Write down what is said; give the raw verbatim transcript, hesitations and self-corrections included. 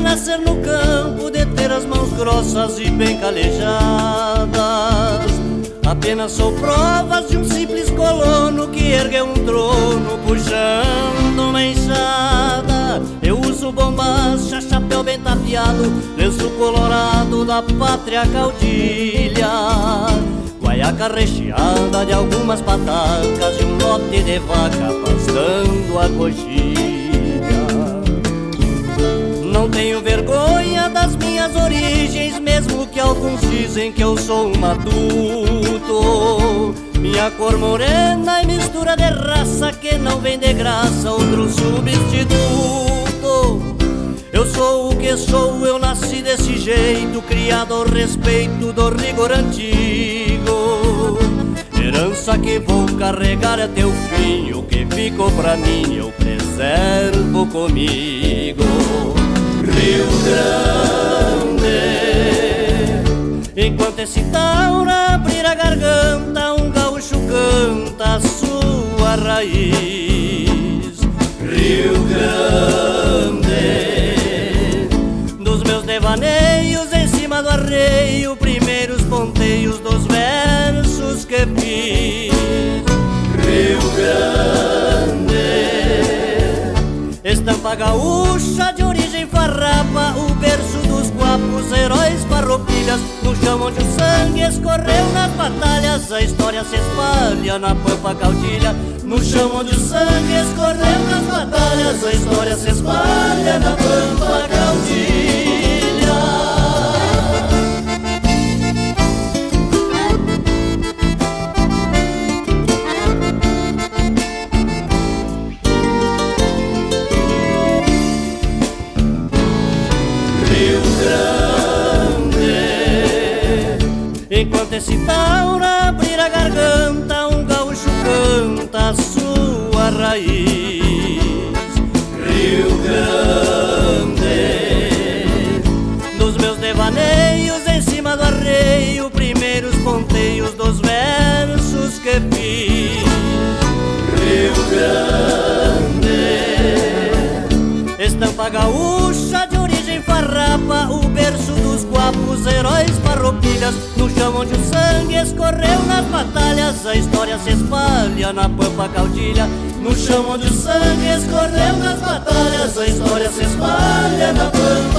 nascer no campo, de ter as mãos grossas e bem calejadas. Apenas sou provas de um simples colono que ergueu um trono puxando uma enxada. Eu uso bombacha, chapéu bem tapeado, lenço colorado da pátria caudilha, guaiaca recheada de algumas patacas e um lote de vaca pastando a coxilha. Não tenho vergonha das minhas origens, mesmo que alguns dizem que eu sou um matuto. Minha cor morena é mistura de raça que não vem de graça outro substituto. Eu sou o que sou, eu nasci desse jeito, criado ao respeito do rigor antigo. Herança que vou carregar até o fim, o que ficou pra mim eu preservo comigo. Rio Grande, enquanto esse taura abrir a garganta, um gaúcho canta a sua raiz. Rio Grande, dos meus devaneios em cima do arreio, primeiros ponteios dos versos que fiz. Rio Grande, estampa gaúcha de origem farrapa, o berço dos guapos, heróis farroupilhas, no chão onde o sangue escorreu nas batalhas, a história se espalha na pampa caudilha. No chão onde o sangue escorreu nas batalhas, a história se espalha na pampa caudilha. Rio Grande, enquanto esse taura abrir a garganta, um gaúcho canta a sua raiz. Rio Grande, dos meus devaneios em cima do arreio, primeiros ponteios dos versos que fiz. Rio Grande, estampa gaúcha de origem farrapa, o berço dos guapos, heróis farroupilhas, no chão onde o sangue escorreu nas batalhas, a história se espalha na pampa caudilha. No chão onde o sangue escorreu nas batalhas, a história se espalha na pampa